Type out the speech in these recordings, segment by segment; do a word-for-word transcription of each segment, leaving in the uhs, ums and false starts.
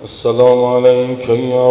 السلام عليك يا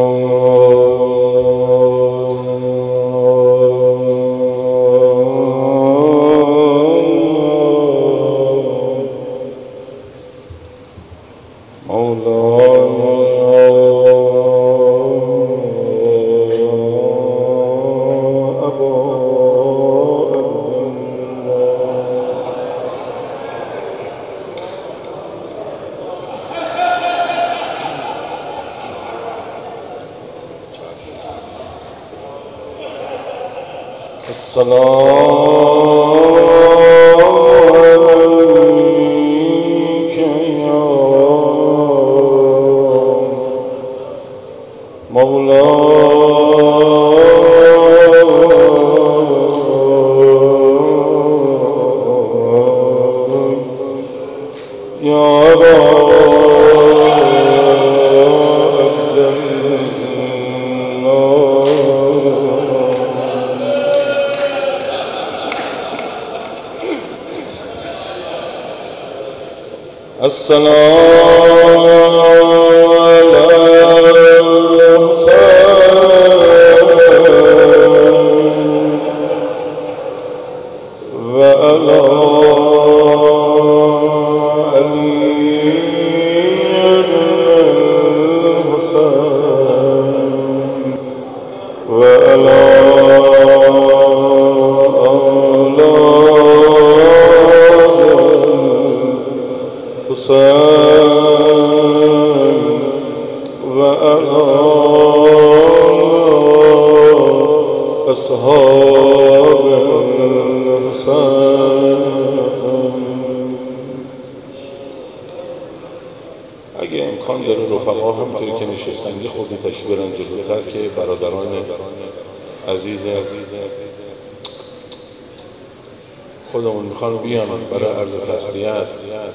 خودمون میخوان بیان برای عرض تسلیت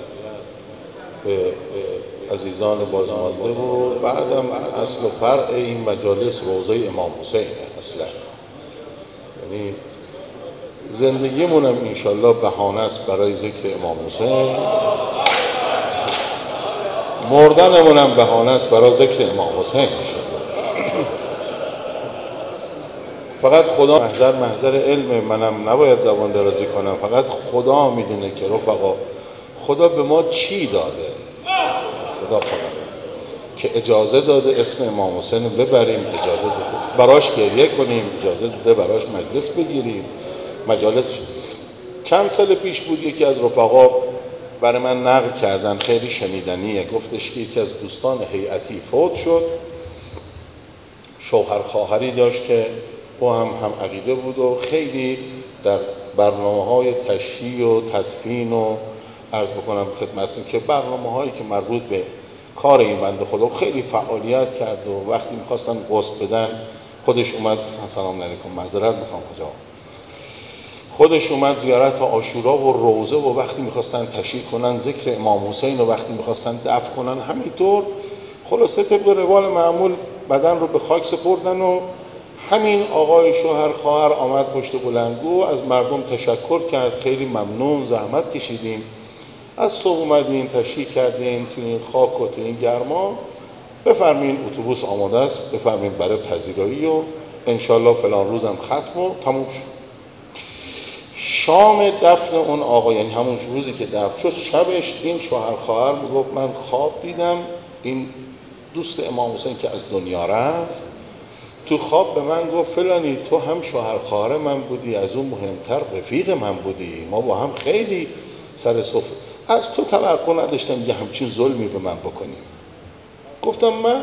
به عزیزان بازمانده و بعدم اصل و فرع این مجالس روضه امام حسین اصلا، یعنی زندگیمونم انشالله بهانه است برای ذکر امام حسین، مردنمونم بهانه است برای ذکر امام حسین انشالله. فقط خدا محضر محضر علم، منم نباید زبان درازی کنم، فقط خدا میدونه که رفقا خدا به ما چی داده. خدا خدا که اجازه داده اسم امام حسین رو ببریم، اجازه داده براش گریه کنیم، اجازه داده براش مجلس بگیریم. مجالس چند سال پیش بود یکی از رفقا برای من نقل کردن، خیلی شنیدنیه، گفتش که یکی از دوستان هیئتی فوت شد، شوهر خواهری داشت که او هم هم عقیده بود و خیلی در برنامه‌های تشییع و تدفین و عرض بکنم خدمتتون که برنامه‌هایی که مربوط به کار این بنده خدا خیلی فعالیت کرد و وقتی می‌خواستن غسل بدن خودش اومد، سلام علیکم معذرت می‌خوام کجا، خودش اومد زیارت عاشورا و روضه و وقتی می‌خواستن تشییع کنن ذکر امام حسین و وقتی می‌خواستن دفن کنن همینطور، خلاصه طبق روال معمول بدن رو به خاک سپردن و همین آقای شوهر خواهر آمد پشت بلندگو از مردم تشکر کرد، خیلی ممنون، زحمت کشیدیم، از صبح اومدین تشریح کردین تو این خاک و تو این گرما، بفرمین اتوبوس آماده است، بفرمین برای پذیرایی و انشالله فلان روزم ختم و تموم شد. شام دفن اون آقا، یعنی همون روزی که دفن شد، شبش این شوهر خواهر میگفت من خواب دیدم این دوست امام حسین که از دنیا رفت، تو خواب به من گفت فلانی تو هم شوهر خواهر من بودی، از اون مهمتر رفیق من بودی، ما با هم خیلی سر صفر، از تو توقع نداشتم یه همچین ظلمی به من بکنی. گفتم من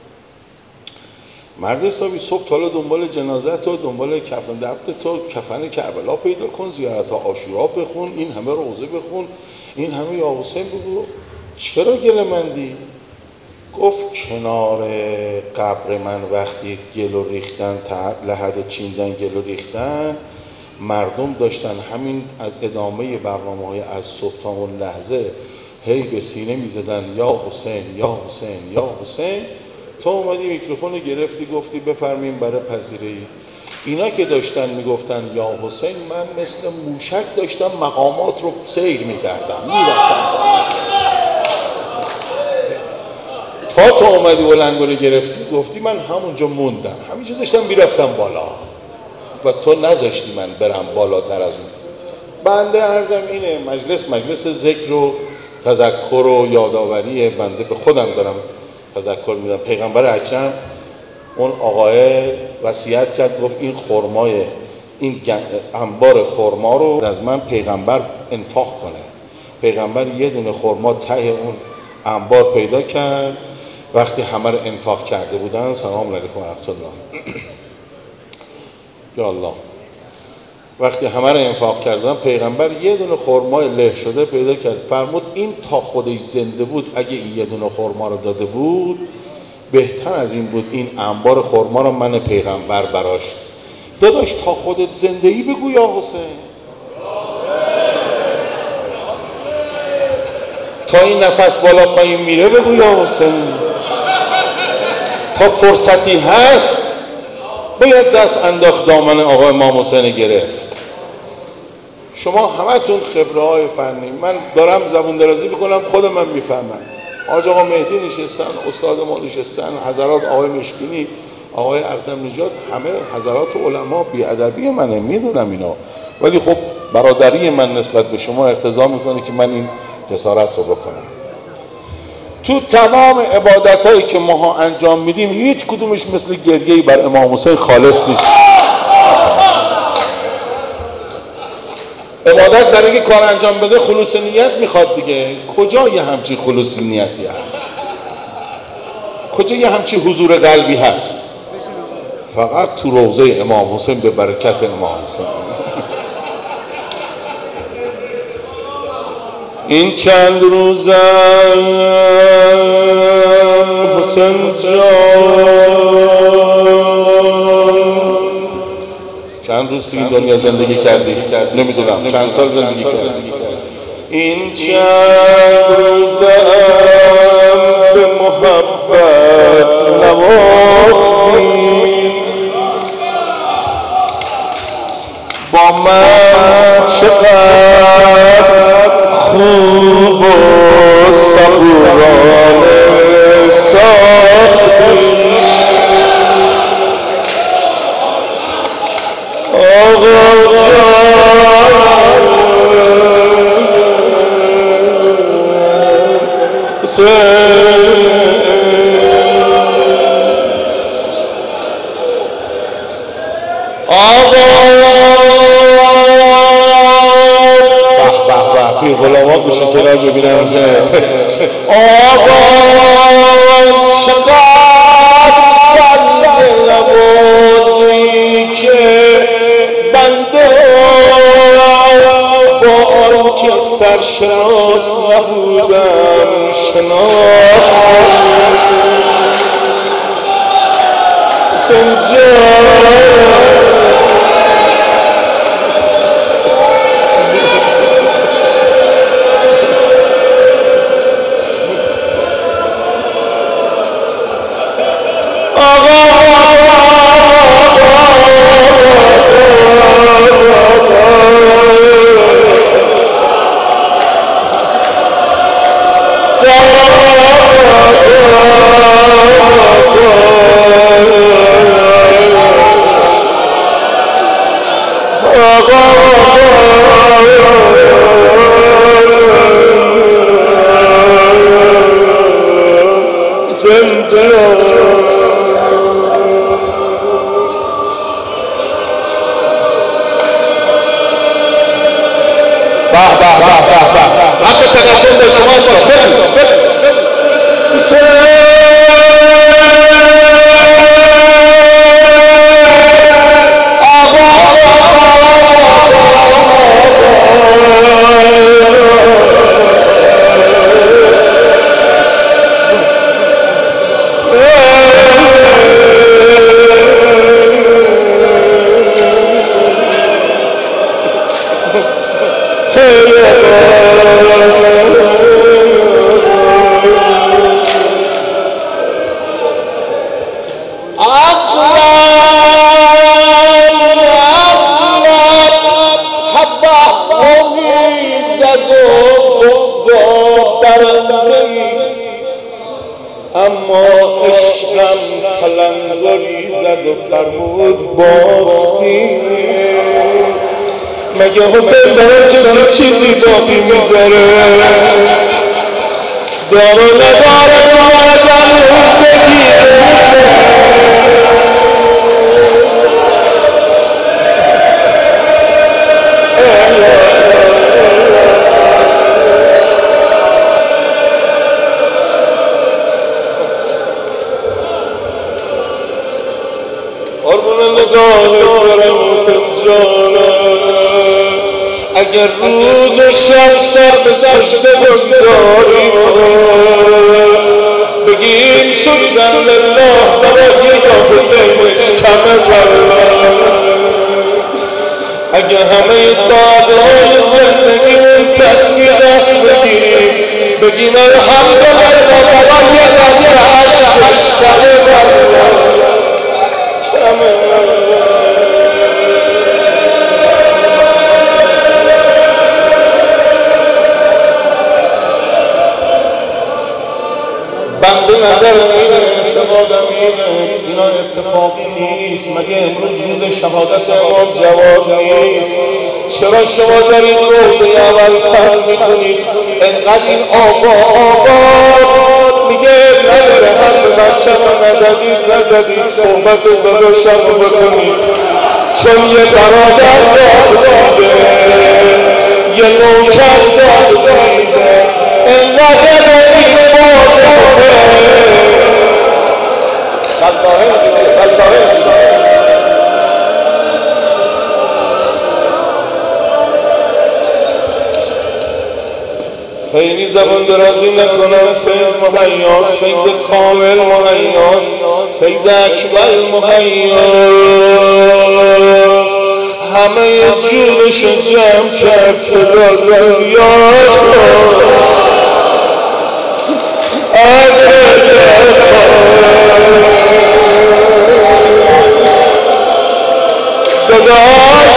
مرد حسابی صبح تا دنبال جنازه تو، دنبال کفن دفن تو، کفن کربلا پیدا کن، زیارت عاشورا بخون، این همه روضه بخون، این همه یا حسین بگو، چرا گله مندی؟ گفت کنار قبر من وقتی گلو ریختن، لحد چیندن گلو ریختن، مردم داشتن همین ادامه برنامه های از صبح تا اون لحظه هی به سینه میزدن یا حسین یا حسین یا حسین، تو اومدی میکروفون گرفتی گفتی بفرمین برای پذیرایی. اینا که داشتن میگفتن یا حسین، من مثل موشک داشتم مقامات رو سیر میکردم، میرفتم تا تو اومدی بلنگو گرفتی گفتی من همونجا موندم، همینجا داشتم میرفتم بالا و تو نذاشتی من برم بالاتر از اون. بنده عرضم اینه، مجلس مجلس ذکر و تذکر و یادآوری، بنده به خودم دارم تذکر میدم. پیغمبر اکرم اون آقای وصیت کرد، گفت این خرمای این انبار خرما رو از من پیغمبر انفاق کنه. پیغمبر یه دونه خرما ته اون انبار پیدا کرد. وقتی همه رو انفاق کرده بودن، سلام علیکم و رحمت الله یا الله، وقتی همه رو انفاق کردن، پیغمبر یه دونه خرمای له شده پیدا کرد. فرمود این تا خودش زنده بود اگه این یه دونه خرما رو داده بود بهتر از این بود این انبار خرما رو من پیغمبر براش. داداش تا خودت زندگی بگو یا حسین، تا این نفس بالا پایین میره بگو یا حسین، تا فرصتی هست باید دست انداخت دامن آقای امام حسین گرفت. شما همتون خبره های فنی، من دارم زبون درازی بکنم خودم من میفهمم. آج آقا مهدی نشستن، استاد ما نشستن، حضرات آقای مشکینی، آقای اقدم نژاد، همه حضرات علما بی‌ادبی منه، میدونم اینا، ولی خب برادری من نسبت به شما اقتضا میکنه که من این جسارت رو بکنم. تو تمام عبادت هایی که ماها انجام میدیم هیچ کدومش مثل گریه‌ای بر امام حسین خالص نیست. عبادت برای اینکه کار انجام بده خلوص نیت میخواد دیگه. کجا یه همچین خلوص نیتی هست؟ کجا یه همچین حضور قلبی هست؟ فقط تو روضه امام حسین به برکت امام حسین. این چند روزم حسین جان، چند روز تو این دنیا زندگی کردی؟ نمیدونم چند سال زندگی کردی. این چند روزم به محبت نواختی، با من چقدر خوب و صبورانه ساختی. آقا بی غلامات بشه کنار ببینم که آقا چقدر بنده نوازی که بنده با آن که سرشناس نبودم شناختم سنجا. اما عشقم تلنگری زد و فرمود باقی. مگه حسین برای کسی چیزی باقی میذاره؟ دارو نداره مردم بگیره. قربون نگاه برم حسین جانم، اگر روز و شب سر به سجده بگذاریم بگیم شکرا لله برای یا حسینش کمه برم. اگر همه ساعتهای زندگیمون تصویر دست بگیریم بگیم الحمدلله برای نظر عشقش کمه برم. بنده نظرم اینه، اعتقادم اینه، اینا اتفاقی نیست. مگه امروز روز شهادت امام جواد نیست؟ چرا شما دارید روزه اول پس میکنید؟ انقدر این آقا آقا میگه نداره هم به بچه رو ندادید نزدید صحبت داداشم رو بکنید، چون یه برادر داد دیده یه نوکر داد دیده انقدر این بازه خلقاهه دیده خلقاهه دیده. خیلی زبان درازی نکنم. فیض مهیاست، فیض کامل مهیاست، فیض اکبر مهیاست. همه جونش جمع کرد صدا زندیات از داداش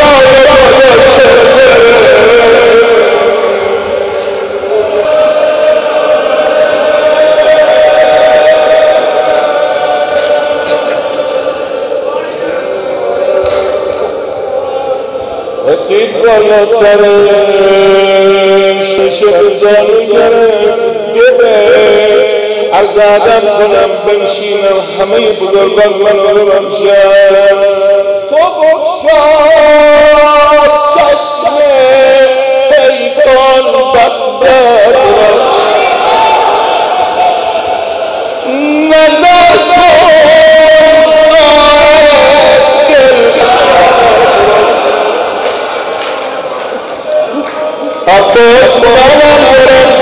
رسید بالا سرش شد جانو گرفت یه بیت عرض ادب کنم بنشینم همه بزرگان منو رو بمشن. تو بگشاد چشم پیکان بسته نظر کن عباس مادرم برم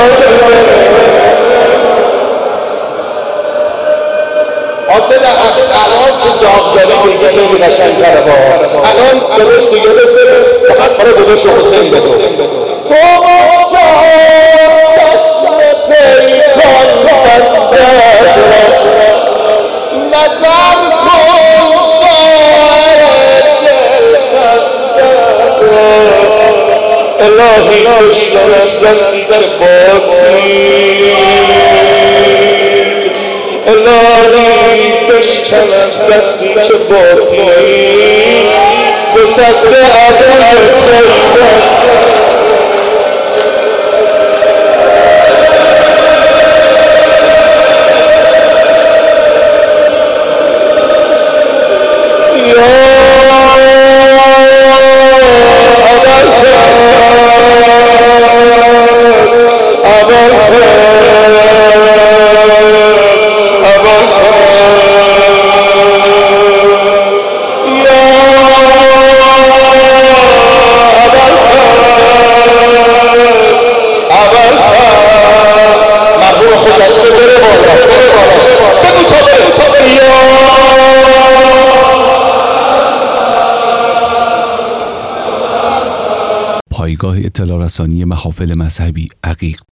حاصل الان تو داغداری بگه خیلی قشنگ‌تره با الان درست دیگه بسه فقط برای داداش حسین بگو. تو بگشاد چشم پیکان بسته نظر کن دل خسته الهی بشکنم دستی در باطی، الهی بشکنم دستی که باطی گسسته عدل پیدا. پایگاه اطلاع رسانی محافل مذهبی عقیق